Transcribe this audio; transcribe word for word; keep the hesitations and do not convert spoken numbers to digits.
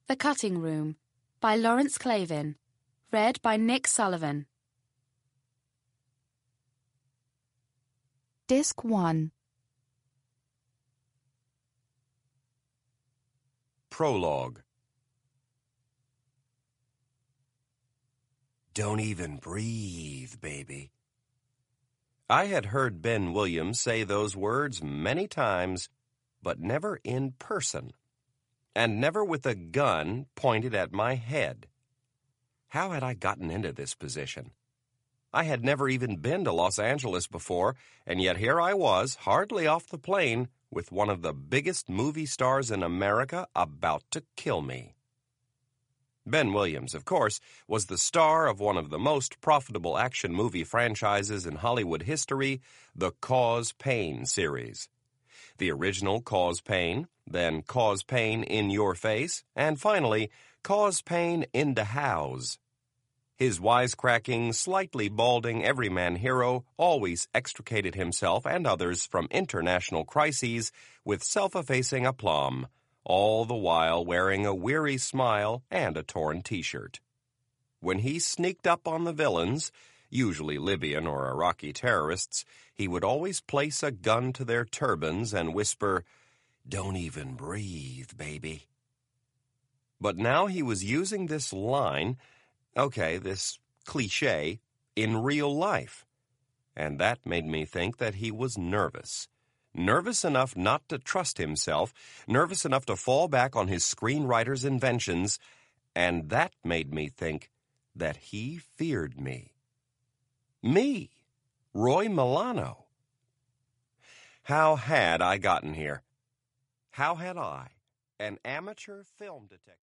The Cutting Room by Lawrence Clavin. Read by Nick Sullivan. Disc one. Prologue. Don't even breathe, baby. I had heard Ben Williams say those words many times, but never in person, and never with a gun pointed at my head. How had I gotten into this position? I had never even been to Los Angeles before, and yet here I was, hardly off the plane, with one of the biggest movie stars in America about to kill me. Ben Williams, of course, was the star of one of the most profitable action movie franchises in Hollywood history, the Cause Pain series. The original Cause Pain, then Cause Pain in Your Face, and finally, Cause Pain in the House. His wisecracking, slightly balding everyman hero always extricated himself and others from international crises with self-effacing aplomb, all the while wearing a weary smile and a torn T-shirt. When he sneaked up on the villains, usually Libyan or Iraqi terrorists, he would always place a gun to their turbans and whisper, "Don't even breathe, baby." But now he was using this line, okay, this cliché, in real life. And that made me think that he was nervous. Nervous enough not to trust himself, nervous enough to fall back on his screenwriter's inventions, and that made me think that he feared me. Me, Roy Milano. How had I gotten here? How had I, an amateur film detective...